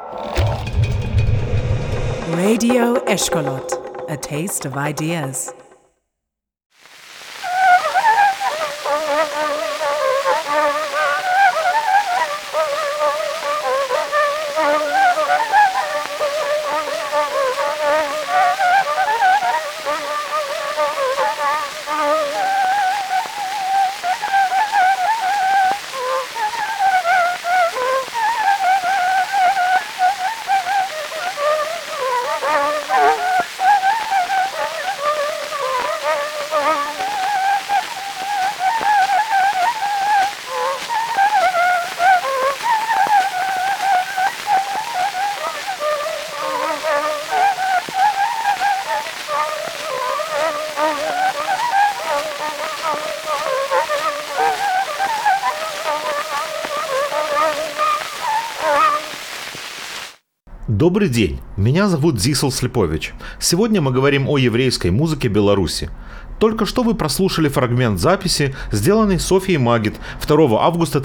Radio Eshkolot, a taste of ideas. Добрый день, меня зовут Зисел Слепович. Сегодня мы говорим о еврейской музыке Беларуси. Только что вы прослушали фрагмент записи, сделанный Софией Магит 2 августа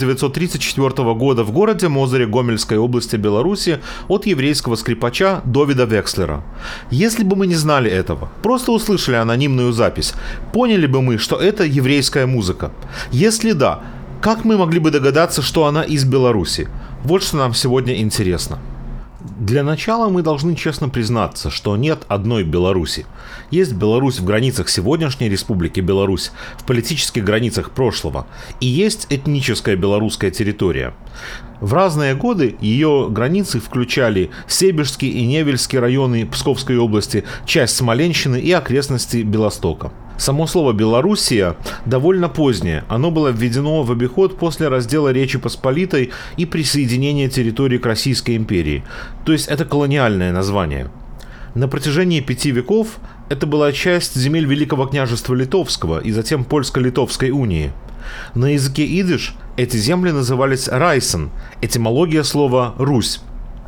1934 года в городе Мозыре Гомельской области Беларуси от еврейского скрипача Довида Векслера. Если бы мы не знали этого, просто услышали анонимную запись, поняли бы мы, что это еврейская музыка? Если да, как мы могли бы догадаться, что она из Беларуси? Вот что нам сегодня интересно. Для начала мы должны честно признаться, что нет одной Беларуси. Есть Беларусь в границах сегодняшней Республики Беларусь, в политических границах прошлого, и есть этническая белорусская территория. В разные годы ее границы включали Себежский и Невельский районы Псковской области, часть Смоленщины и окрестности Белостока. Само слово «Белоруссия» довольно позднее. Оно было введено в обиход после раздела Речи Посполитой и присоединения территории к Российской империи. То есть это колониальное название. На протяжении 5 веков это была часть земель Великого княжества Литовского и затем Польско-Литовской унии. На языке идиш эти земли назывались «райсен», этимология слова «Русь».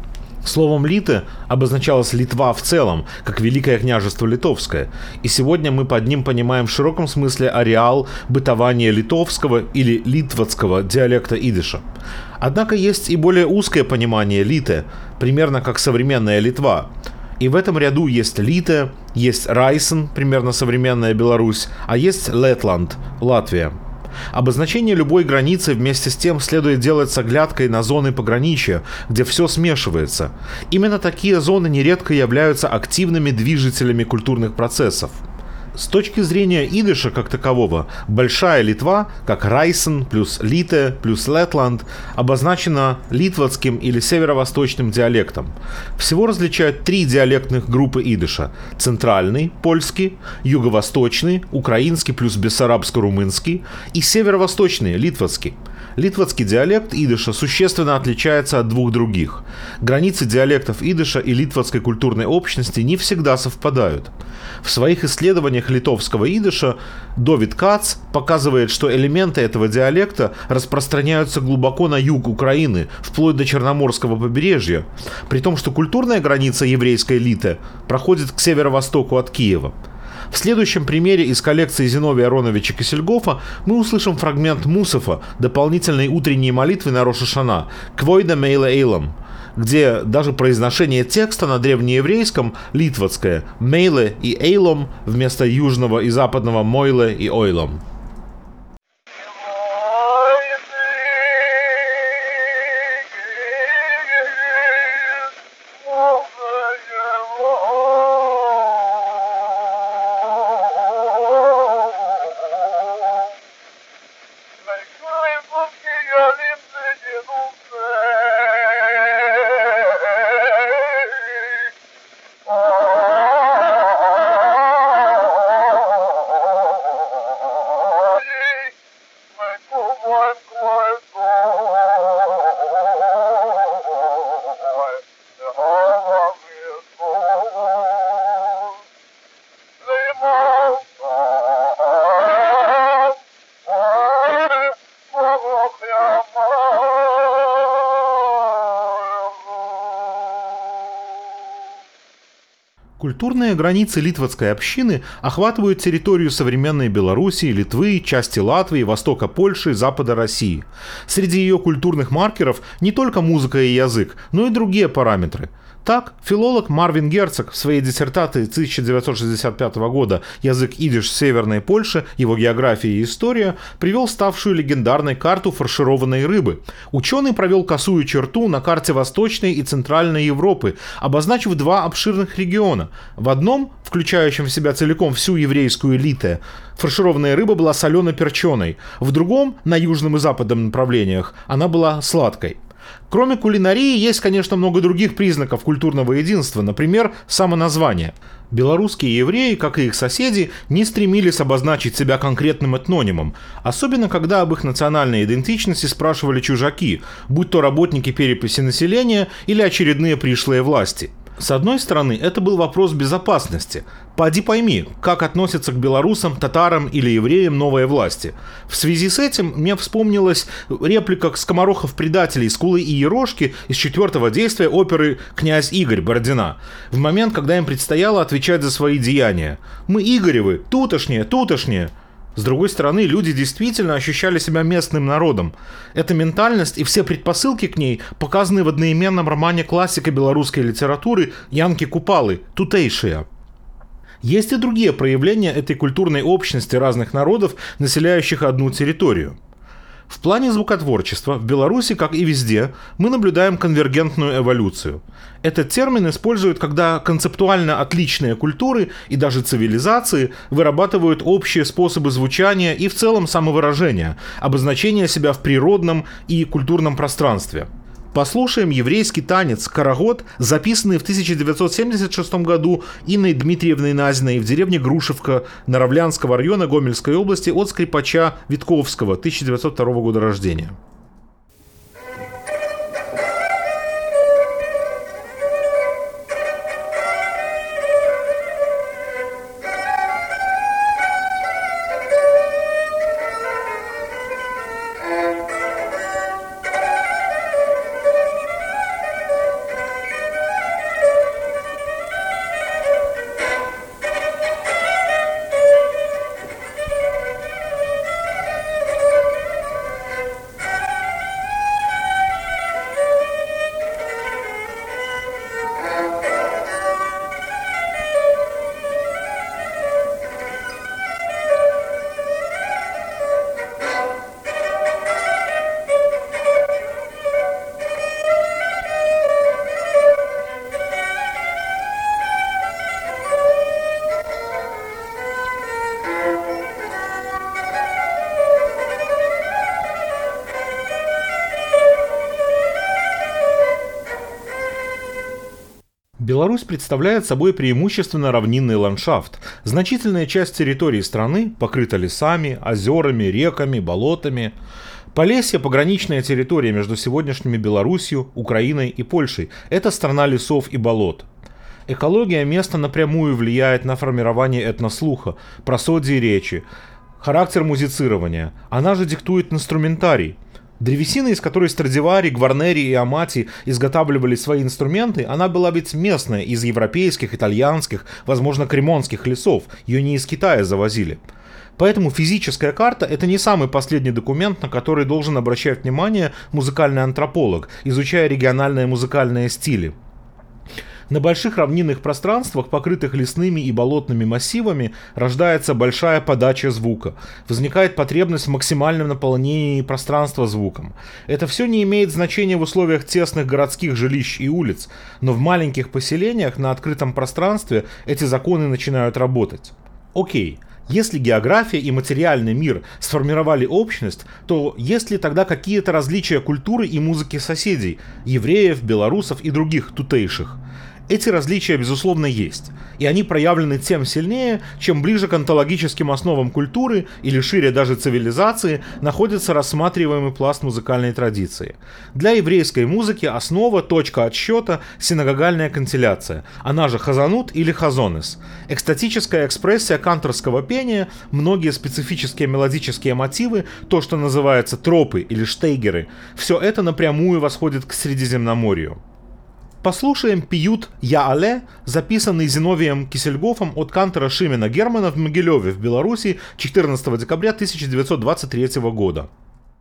Словом «литы» обозначалась Литва в целом, как Великое княжество Литовское, и сегодня мы под ним понимаем в широком смысле ареал бытования литовского или литвацкого диалекта идиша. Однако есть и более узкое понимание «литы», примерно как современная Литва. И в этом ряду есть «литы», есть «райсен», примерно современная Беларусь, а есть «летланд», Латвия. Обозначение любой границы вместе с тем следует делать с оглядкой на зоны пограничья, где все смешивается. Именно такие зоны нередко являются активными движителями культурных процессов. С точки зрения идиша как такового, Большая Литва, как Райсен плюс Лите плюс Летланд, обозначена литвацким или северо-восточным диалектом. Всего различают 3 диалектных группы идиша: центральный, польский, юго-восточный, украинский плюс бессарабско-румынский и северо-восточный, литвацкий. Литвацкий диалект идиша существенно отличается от 2 других. Границы диалектов идиша и литвацкой культурной общности не всегда совпадают. В своих исследованиях литовского идиша Довид Кац показывает, что элементы этого диалекта распространяются глубоко на юг Украины, вплоть до Черноморского побережья, при том, что культурная граница еврейской литы проходит к северо-востоку от Киева. В следующем примере из коллекции Зиновия Ароновича Кисельгофа мы услышим фрагмент Мусафа, дополнительной утренней молитвы на Рош ха-Шана «Квойда мейле эйлам», где даже произношение текста на древнееврейском литвацкое «мейле» и «эйлом» вместо южного и западного «мойле» и «ойлом». Культурные границы литвацкой общины охватывают территорию современной Белоруссии, Литвы, части Латвии, востока Польши, запада России. Среди ее культурных маркеров не только музыка и язык, но и другие параметры. Так, филолог Марвин Герцог в своей диссертации 1965 года «Язык идиш в Северной Польше. Его география и история» привел ставшую легендарной карту фаршированной рыбы. Ученый провел косую черту на карте Восточной и Центральной Европы, обозначив два обширных региона. В одном, включающем в себя целиком всю еврейскую элиту, фаршированная рыба была солено-перченой, в другом, на южном и западном направлениях, она была сладкой. Кроме кулинарии, есть, конечно, много других признаков культурного единства, например, самоназвание. Белорусские евреи, как и их соседи, не стремились обозначить себя конкретным этнонимом, особенно когда об их национальной идентичности спрашивали чужаки, будь то работники переписи населения или очередные пришлые власти. С одной стороны, это был вопрос безопасности. Поди пойми, как относятся к белорусам, татарам или евреям новые власти. В связи с этим мне вспомнилась реплика скоморохов-предателей Скулы и Ерошки из 4-го действия оперы «Князь Игорь» Бородина, в момент, когда им предстояло отвечать за свои деяния. «Мы Игоревы, тутошние, тутошние». С другой стороны, люди действительно ощущали себя местным народом. Эта ментальность и все предпосылки к ней показаны в одноименном романе классика белорусской литературы Янки Купалы «Тутейшие». Есть и другие проявления этой культурной общности разных народов, населяющих одну территорию. В плане звукотворчества в Беларуси, как и везде, мы наблюдаем конвергентную эволюцию. Этот термин используют, когда концептуально отличные культуры и даже цивилизации вырабатывают общие способы звучания и в целом самовыражения, обозначения себя в природном и культурном пространстве. Послушаем еврейский танец «Карагод», записанный в 1976 году Инной Дмитриевной Назиной в деревне Грушевка Наравлянского района Гомельской области от скрипача Витковского, 1902 года рождения. Беларусь представляет собой преимущественно равнинный ландшафт. Значительная часть территории страны покрыта лесами, озерами, реками, болотами. Полесье – пограничная территория между сегодняшними Беларусью, Украиной и Польшей. Это страна лесов и болот. Экология места напрямую влияет на формирование этнослуха, просодии речи, характер музицирования. Она же диктует инструментарий. Древесина, из которой Страдивари, Гварнери и Амати изготавливали свои инструменты, она была ведь местная, из европейских, итальянских, возможно, кремонских лесов, ее не из Китая завозили. Поэтому физическая карта – это не самый последний документ, на который должен обращать внимание музыкальный антрополог, изучая региональные музыкальные стили. На больших равнинных пространствах, покрытых лесными и болотными массивами, рождается большая подача звука. Возникает потребность в максимальном наполнении пространства звуком. Это все не имеет значения в условиях тесных городских жилищ и улиц, но в маленьких поселениях на открытом пространстве эти законы начинают работать. Окей. Если география и материальный мир сформировали общность, то есть ли тогда какие-то различия культуры и музыки соседей, евреев, белорусов и других тутейших? Эти различия, безусловно, есть, и они проявлены тем сильнее, чем ближе к онтологическим основам культуры или шире даже цивилизации находится рассматриваемый пласт музыкальной традиции. Для еврейской музыки основа, точка отсчета – синагогальная кантиляция, она же хазанут или хазонес. Экстатическая экспрессия канторского пения, многие специфические мелодические мотивы, то, что называется тропы или штейгеры – все это напрямую восходит к Средиземноморью. Послушаем «Пьют Я Але», записанный Зиновием Кисельгофом от кантора Шимена Германа в Могилеве в Беларуси 14 декабря 1923 года.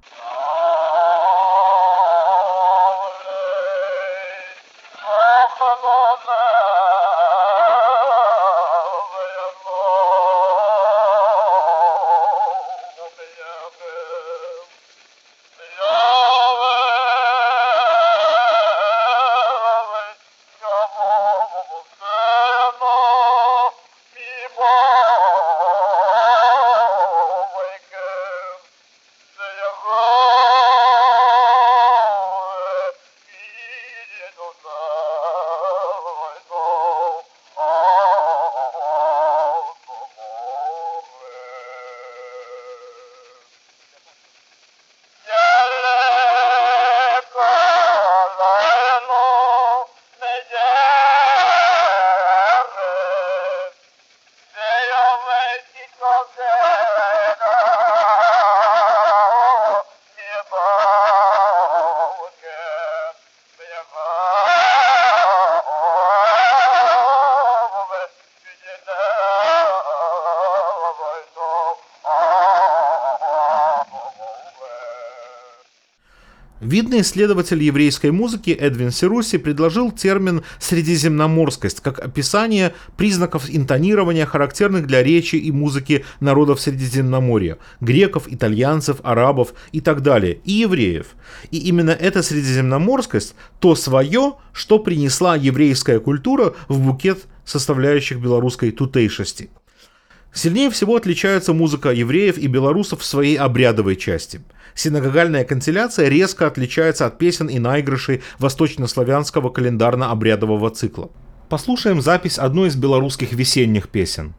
Видный исследователь еврейской музыки Эдвин Серуси предложил термин «средиземноморскость» как описание признаков интонирования, характерных для речи и музыки народов Средиземноморья – греков, итальянцев, арабов и так далее, и евреев. И именно эта средиземноморскость – то свое, что принесла еврейская культура в букет составляющих белорусской тутейшести. Сильнее всего отличается музыка евреев и белорусов в своей обрядовой части. Синагогальная канцеляция резко отличается от песен и наигрышей восточнославянского календарно-обрядового цикла. Послушаем запись одной из белорусских весенних песен.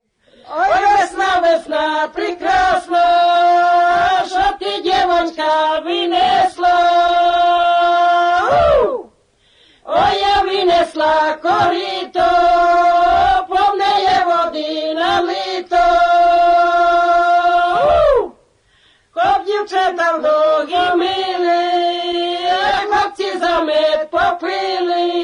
Ой, весна, весна, прекрасна, что ты, девочка, вынесла. Ой, я вынесла корито, полные воды налито. Хоп, дівчата в ноги мили, хлопці за мед попили.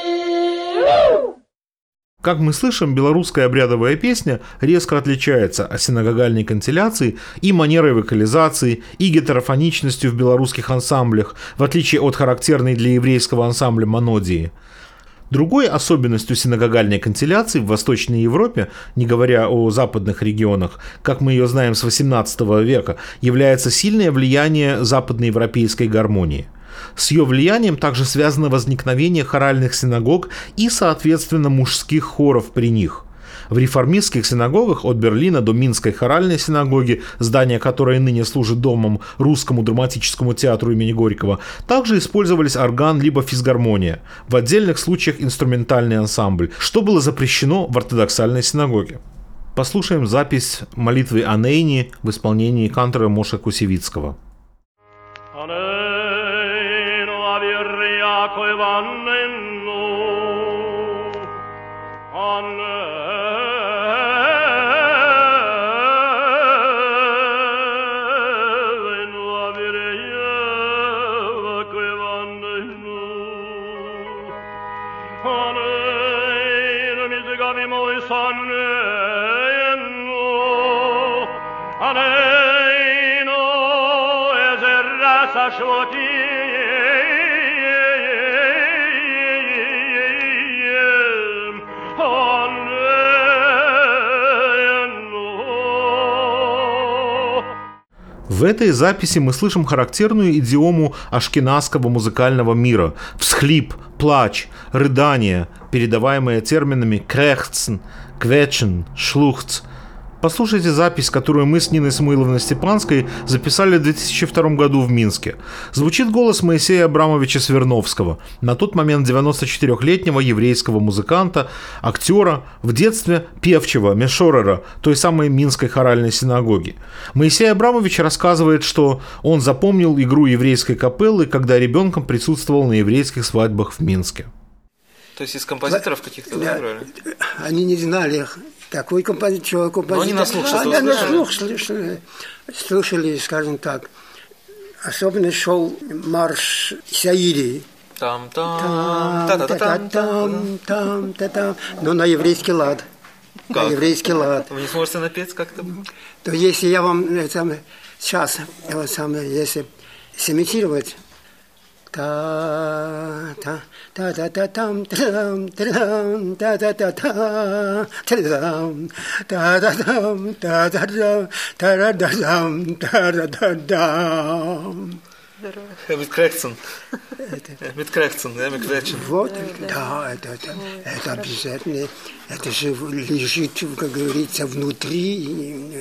Как мы слышим, белорусская обрядовая песня резко отличается от синагогальной канцеляции и манерой вокализации, и гетерофоничностью в белорусских ансамблях, в отличие от характерной для еврейского ансамбля монодии. Другой особенностью синагогальной канцеляции в Восточной Европе, не говоря о западных регионах, как мы ее знаем с XVIII века, является сильное влияние западноевропейской гармонии. С ее влиянием также связано возникновение хоральных синагог и, соответственно, мужских хоров при них. В реформистских синагогах от Берлина до Минской хоральной синагоги, здание которой ныне служит домом Русскому драматическому театру имени Горького, также использовались орган либо физгармония, в отдельных случаях инструментальный ансамбль, что было запрещено в ортодоксальной синагоге. Послушаем запись молитвы Анейни в исполнении кантора Моше Кусевицкого. В этой записи мы слышим характерную идиому ашкеназского музыкального мира – всхлип, плач, рыдание, передаваемые терминами «крехцн», «квечен», «шлухц». Послушайте запись, которую мы с Ниной Самуиловной Степанской записали в 2002 году в Минске. Звучит голос Моисея Абрамовича Сверновского, на тот момент 94-летнего еврейского музыканта, актера, в детстве певчего, мешорера, той самой Минской хоральной синагоги. Моисей Абрамович рассказывает, что он запомнил игру еврейской капеллы, когда ребенком присутствовал на еврейских свадьбах в Минске. То есть из композиторов каких-то играли? Они не знали, какой композитор. Но они на слух что-то на слух слушали, скажем так. Особенно шел марш Саири, Там-там, та-та-та-там. Там-там-там. Но на еврейский лад. На Как? еврейский лад. Вы не сможете напеть как-то? То если я вам сейчас, если сымитировать, та-та-та-там, та-та-та-там, та-та-та-там, та-та-та-там, та-та-та-там, та-та-та-там, та-та-та-там. Mit Krächzen. Mit Krächzen, ja, mit Quetschen. Вот, да, это обязательно, это же лежит, как говорится, внутри.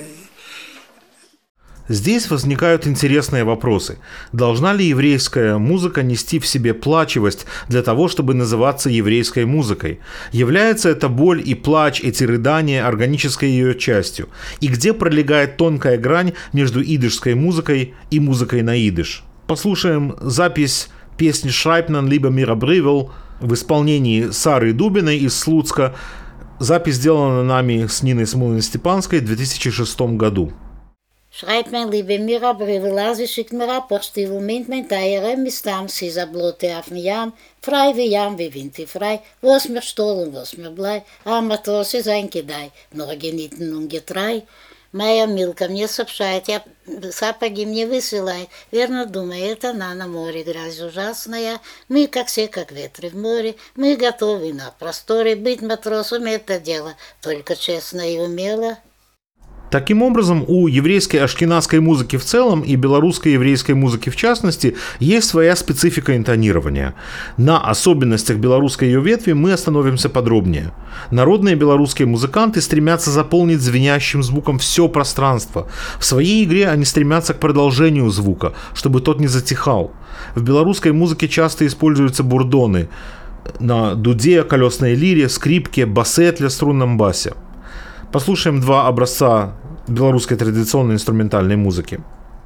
Здесь возникают интересные вопросы. Должна ли еврейская музыка нести в себе плачевость для того, чтобы называться еврейской музыкой? Является эта боль и плач, эти рыдания органической ее частью? И где пролегает тонкая грань между идышской музыкой и музыкой на идыш? Послушаем запись песни «Schreibnan lieber Mira Brevел» в исполнении Сары Дубиной из Слуцка. Запись сделана нами с Ниной Смолиной-Степанской в 2006 году. Schreibt mein liebe Mira Brevela, sie schickt mir ab, auch still mint mein Teiere, mistam, sie ist a blote auf dem Jam, frei wie Jam, wie Wind wie frei, was mir stohlen, was mir blei, am Matos ist ein Kedai, nur genitten und getrei. Моя Милка мне сообщает, я сапоги мне высылает, верно думает она на море, грязь ужасная, мы как все, как ветры в море, мы готовы на просторе, быть матросом это дело, только честно и умело. Таким образом, у еврейской ашкеназской музыки в целом и белорусской еврейской музыки в частности есть своя специфика интонирования. На особенностях белорусской ее ветви мы остановимся подробнее. Народные белорусские музыканты стремятся заполнить звенящим звуком все пространство. В своей игре они стремятся к продолжению звука, чтобы тот не затихал. В белорусской музыке часто используются бурдоны на дуде, колесной лире, скрипке, басетле, струнном басе. Послушаем два образца белорусской традиционной инструментальной музыки.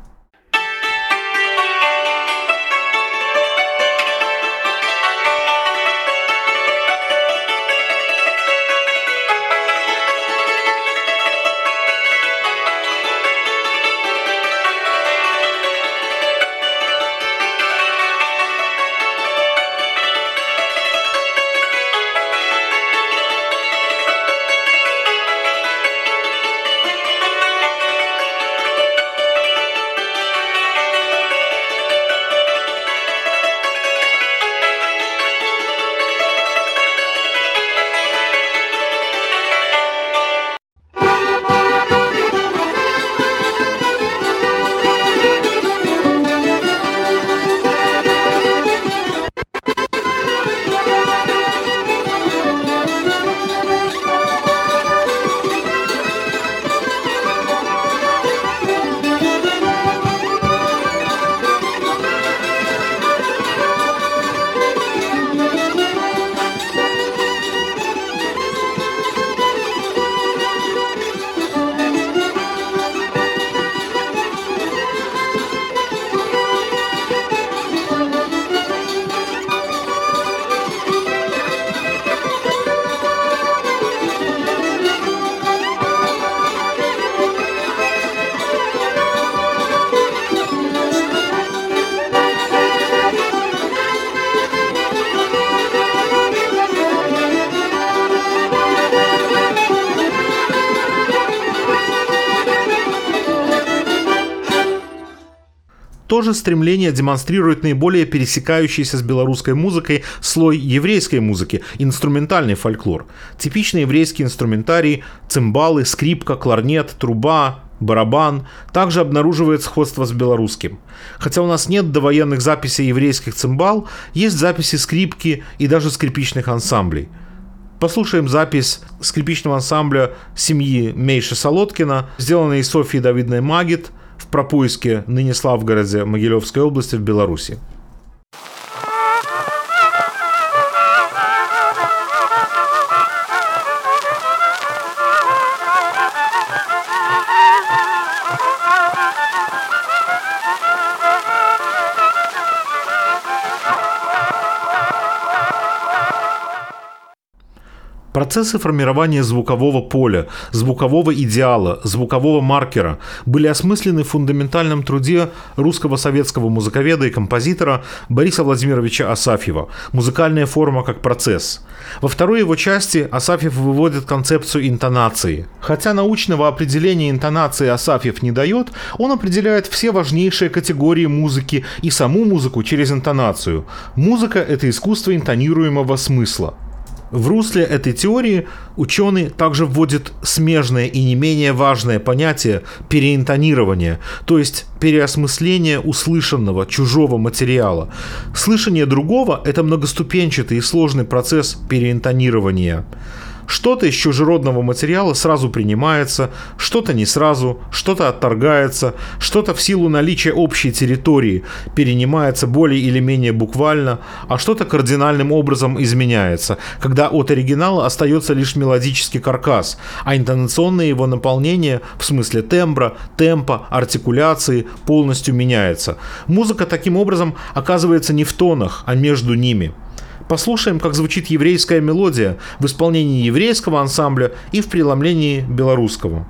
То же стремление демонстрирует наиболее пересекающийся с белорусской музыкой слой еврейской музыки – инструментальный фольклор. Типичный еврейский инструментарий – цимбалы, скрипка, кларнет, труба, барабан – также обнаруживает сходство с белорусским. Хотя у нас нет довоенных записей еврейских цимбал, есть записи скрипки и даже скрипичных ансамблей. Послушаем запись скрипичного ансамбля семьи Мейши Солодкина, сделанной Софьей Давидной Магит в Пропуйске, ныне Славгороде, Могилевской области в Беларуси. Процессы формирования звукового поля, звукового идеала, звукового маркера были осмыслены в фундаментальном труде русского советского музыковеда и композитора Бориса Владимировича Асафьева «Музыкальная форма как процесс». Во второй его части Асафьев выводит концепцию интонации. Хотя научного определения интонации Асафьев не дает, он определяет все важнейшие категории музыки и саму музыку через интонацию. Музыка – это искусство интонируемого смысла. В русле этой теории ученый также вводит смежное и не менее важное понятие переинтонирования, то есть переосмысление услышанного чужого материала. Слышание другого – это многоступенчатый и сложный процесс переинтонирования. Что-то из чужеродного материала сразу принимается, что-то не сразу, что-то отторгается, что-то в силу наличия общей территории перенимается более или менее буквально, а что-то кардинальным образом изменяется, когда от оригинала остается лишь мелодический каркас, а интонационное его наполнение в смысле тембра, темпа, артикуляции полностью меняется. Музыка таким образом оказывается не в тонах, а между ними. Послушаем, как звучит еврейская мелодия в исполнении еврейского ансамбля и в преломлении белорусского.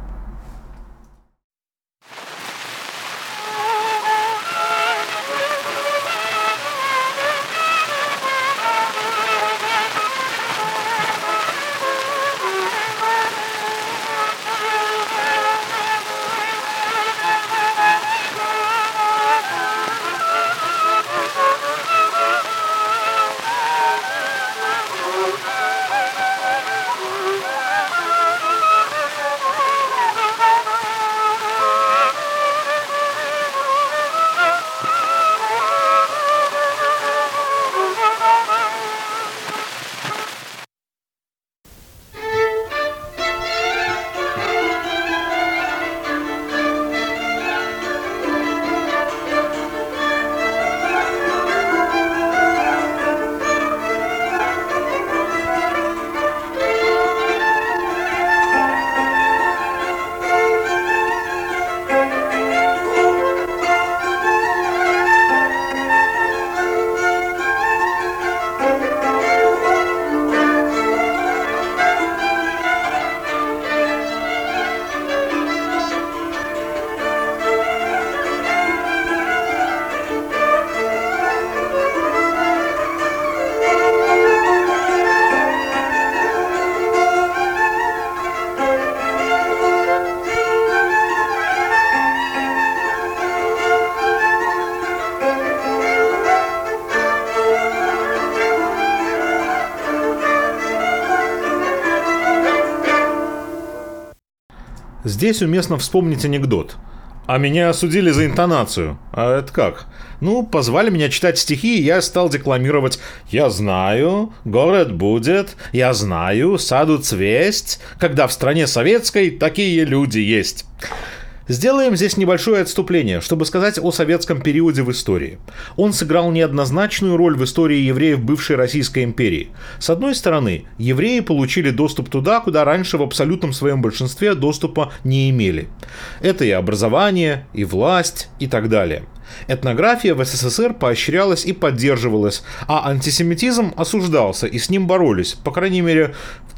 Здесь уместно вспомнить анекдот. А меня осудили за интонацию. А это как? Ну, позвали меня читать стихи, и я стал декламировать «Я знаю, город будет, я знаю, саду цвесть, когда в стране советской такие люди есть». Сделаем здесь небольшое отступление, чтобы сказать о советском периоде в истории. Он сыграл неоднозначную роль в истории евреев бывшей Российской империи. С одной стороны, евреи получили доступ туда, куда раньше в абсолютном своем большинстве доступа не имели. Это и образование, и власть, и так далее. Этнография в СССР поощрялась и поддерживалась, а антисемитизм осуждался и с ним боролись, по крайней мере, в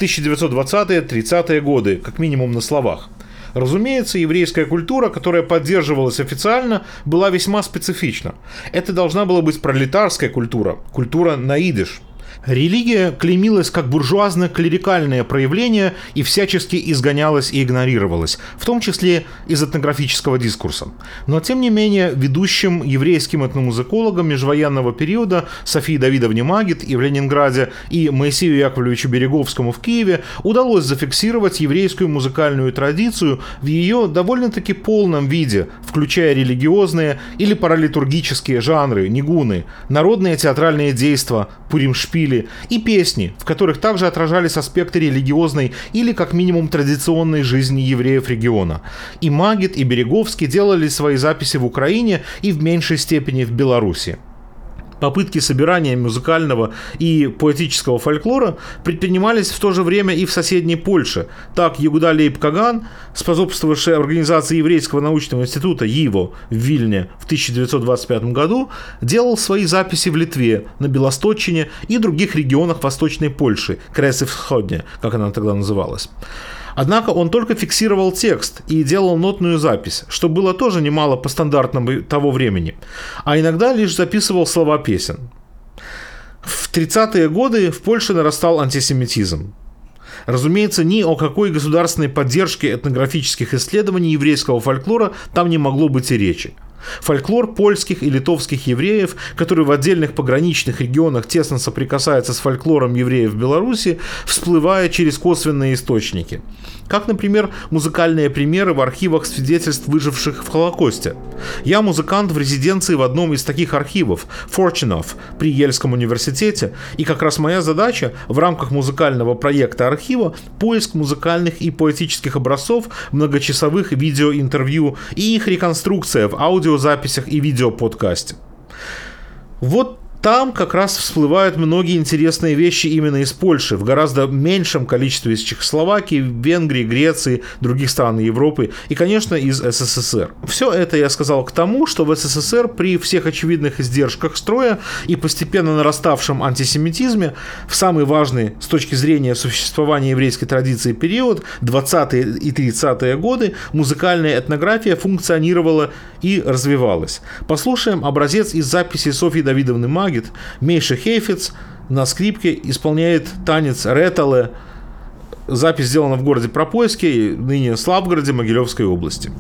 1920-30-е годы, как минимум на словах. Разумеется, еврейская культура, которая поддерживалась официально, была весьма специфична. Это должна была быть пролетарская культура, культура на идиш. Религия клеймилась как буржуазно-клерикальное проявление и всячески изгонялась и игнорировалась, в том числе из этнографического дискурса. Но, тем не менее, ведущим еврейским этномузыкологам межвоенного периода Софии Давидовне Магид и в Ленинграде и Моисею Яковлевичу Береговскому в Киеве удалось зафиксировать еврейскую музыкальную традицию в ее довольно-таки полном виде, включая религиозные или паралитургические жанры, нигуны, народные театральные действия, пурим-шпили и песни, в которых также отражались аспекты религиозной или как минимум традиционной жизни евреев региона. И Магид, и Береговский делали свои записи в Украине и в меньшей степени в Беларуси. Попытки собирания музыкального и поэтического фольклора предпринимались в то же время и в соседней Польше. Так, Ягуда Лейб-Каган, способствовавший организации Еврейского научного института ЙИВО в Вильне в 1925 году, делал свои записи в Литве, на Белосточине и других регионах Восточной Польши, Кресы-Всходня, как она тогда называлась. Однако он только фиксировал текст и делал нотную запись, что было тоже немало по стандартам того времени, а иногда лишь записывал слова песен. В 30-е годы в Польше нарастал антисемитизм. Разумеется, ни о какой государственной поддержке этнографических исследований еврейского фольклора там не могло быть и речи. Фольклор польских и литовских евреев, который в отдельных пограничных регионах тесно соприкасается с фольклором евреев в Беларуси, всплывает через косвенные источники. Как, например, музыкальные примеры в архивах свидетельств выживших в Холокосте. Я музыкант в резиденции в одном из таких архивов, Fortunov, при Ельском университете, и как раз моя задача в рамках музыкального проекта архива поиск музыкальных и поэтических образцов, многочасовых видеоинтервью и их реконструкция в аудиозаписях и видеоподкасте. Вот там как раз всплывают многие интересные вещи именно из Польши, в гораздо меньшем количестве из Чехословакии, Венгрии, Греции, других стран Европы и, конечно, из СССР. Все это я сказал к тому, что в СССР при всех очевидных издержках строя и постепенно нараставшем антисемитизме в самый важный с точки зрения существования еврейской традиции период, 20-е и 30-е годы, музыкальная этнография функционировала и развивалась. Послушаем образец из записи Софьи Давидовны Магит. Мейша Хейфец на скрипке исполняет танец ретале. Запись сделана в городе Пропойске, ныне Славгороде Могилевской области.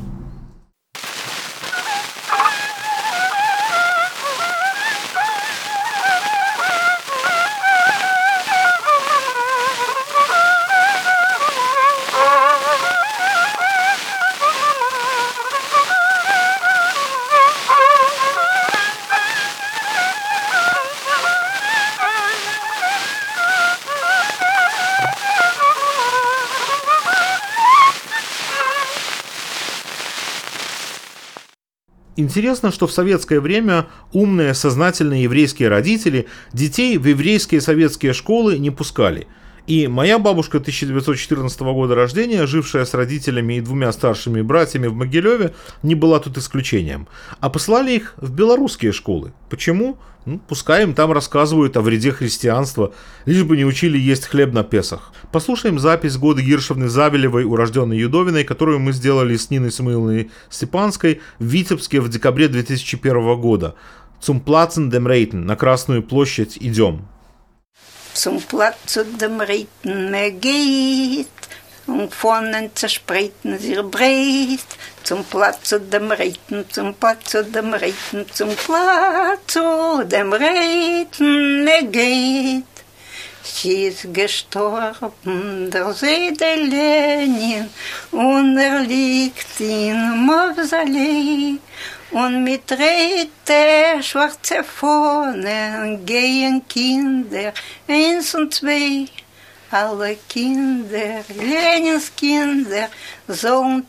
Интересно, что в советское время умные, сознательные еврейские родители детей в еврейские советские школы не пускали. И моя бабушка 1914 года рождения, жившая с родителями и двумя старшими братьями в Могилеве, не была тут исключением. А послали их в белорусские школы. Почему? Пускай им там рассказывают о вреде христианства, лишь бы не учили есть хлеб на Песах. Послушаем запись года Гиршевны Завелевой, урожденной Юдовиной, которую мы сделали с Ниной Самуиловной Степанской в Витебске в декабре 2001 года. «Zum Platzen dem Reiten» – «На Красную площадь идем». Zum Platz zu dem Reiten mehr geht, und vorne zerspreiten sie breit. Zum Platz zu dem Reiten, zum Platz zu dem Reiten, zum Platz zu dem Reiten mehr geht. Sie ist gestorben, der Seide Lenin, und liegt in Mausoleum. Und mit Räte schwarze Fahnen gehen Kinder, 1 und 2. Alle Kinder, Lenins Kinder, sollen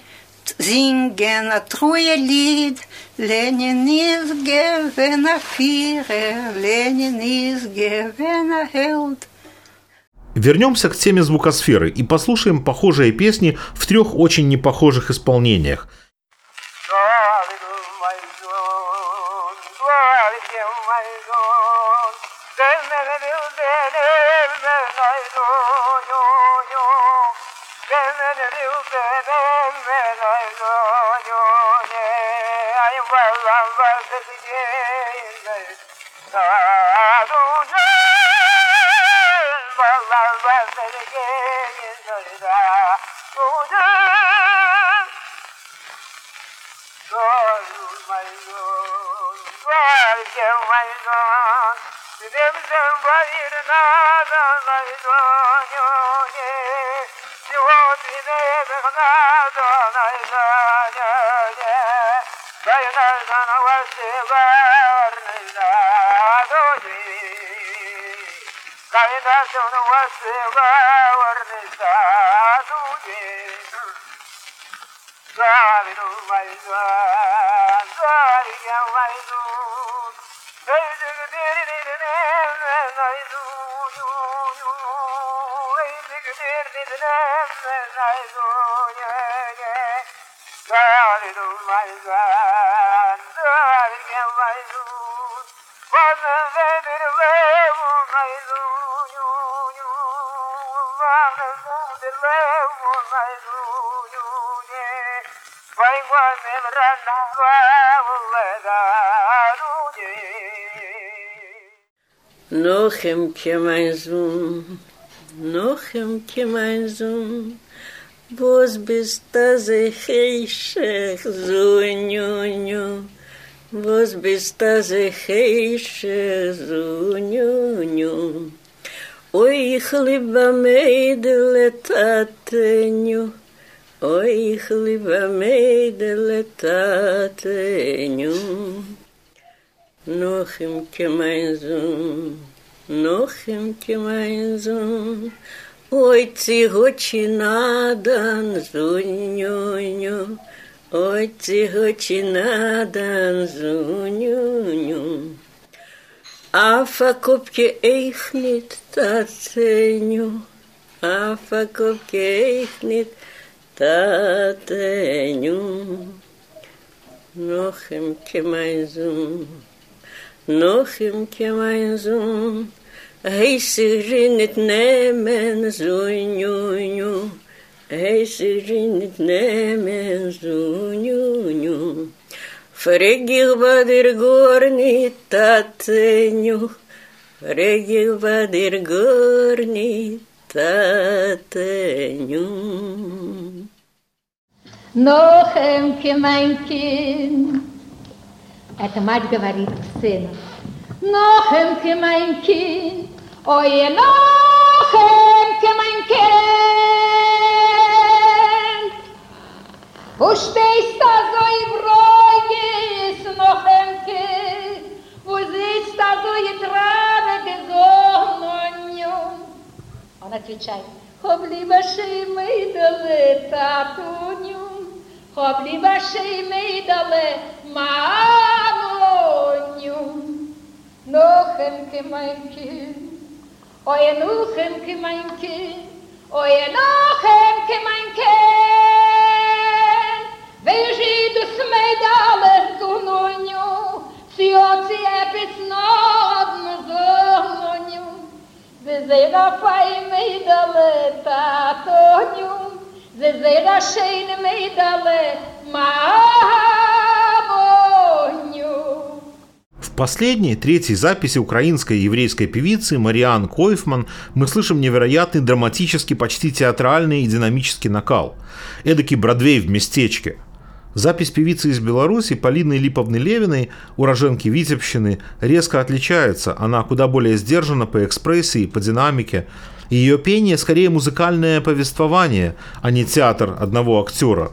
singen ein treue Lied. Lenin ist gewesen ein Führer, Lenin ist gewesen ein Held. Вернемся к теме звукосферы и послушаем похожие песни в 3 очень непохожих исполнениях. Nochem ke mein Sohn, Nochem ke mein Sohn, was bist da se heischech so nyu, was bist da se heischech so nyu. Oi, ich liebe Mädel tatenyu, oi, ich liebe Mädel tatenyu. Nochem ke mein Sohn, Nochem ke mein Sohn, oi, zi hochi nadan zunyu, oi, zi hochi nadan zunyu. Afa kopke eich nit tatenyu, afa kopke eich nit tatenyu. Nochem ke mein Sohn, Nochem ke mein Sohn, heisig nit nemen zunyu, heisig nit nemen zunyu. Фрегих бадир горни татеню, Фрегих бадир горни татеню. Нохем ке mein Kind. Это мать говорит к сыну. Нохем ке mein Kind. Ой, Нохем ке mein Kind. Wo stehst da so im Rogis, Nochem Kind? Wo sitzt da so и травы безумною? Он отвечает, хоб либо шеймей дале татуню, хоб либо шеймей дале мамоню. Нochem ke mein Kind, oi Nochem ke mein Kind, oi Nochem ke mein Kind. Veži du smedale zunonju, si oci epis nodno zunonju, zezera fai meidale tatonju, zezera šein meidale mамонju. В последней, третьей записи украинской и еврейской певицы Мариан Койфман мы слышим невероятный драматический, почти театральный и динамический накал. Эдакий Бродвей в местечке. Запись певицы из Беларуси Полины Липовны-Левиной, уроженки Витебщины, резко отличается. Она куда более сдержана по экспрессии, по динамике. Ее пение скорее музыкальное повествование, а не театр одного актера.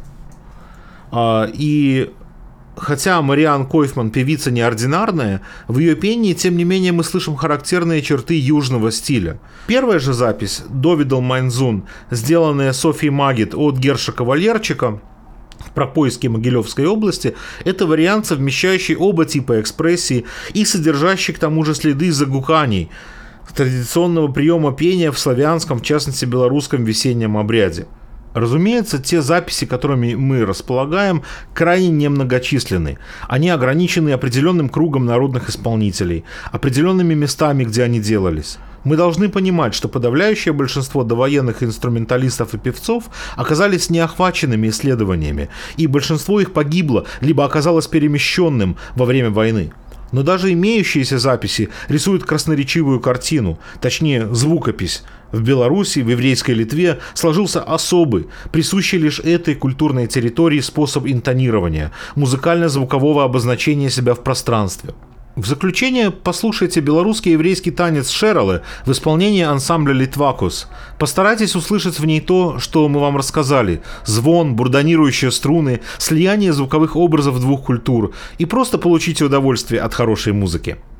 И хотя Мариан Койфман певица неординарная, в ее пении, тем не менее, мы слышим характерные черты южного стиля. Первая же запись «Довидал Майнзун», сделанная Софией Магит от Герша Кавалерчика, про поиски Могилевской области, это вариант, совмещающий оба типа экспрессии и содержащий к тому же следы загуканий, традиционного приема пения в славянском, в частности белорусском весеннем обряде. Разумеется, те записи, которыми мы располагаем, крайне немногочисленны. Они ограничены определенным кругом народных исполнителей, определенными местами, где они делались. Мы должны понимать, что подавляющее большинство довоенных инструменталистов и певцов оказались неохваченными исследованиями, и большинство их погибло, либо оказалось перемещенным во время войны. Но даже имеющиеся записи рисуют красноречивую картину, точнее звукопись. В Беларуси, в еврейской Литве сложился особый, присущий лишь этой культурной территории способ интонирования, музыкально-звукового обозначения себя в пространстве. В заключение послушайте белорусский еврейский танец Шералы в исполнении ансамбля «Литвакус». Постарайтесь услышать в ней то, что мы вам рассказали. Звон, бурдонирующие струны, слияние звуковых образов двух культур. И просто получите удовольствие от хорошей музыки.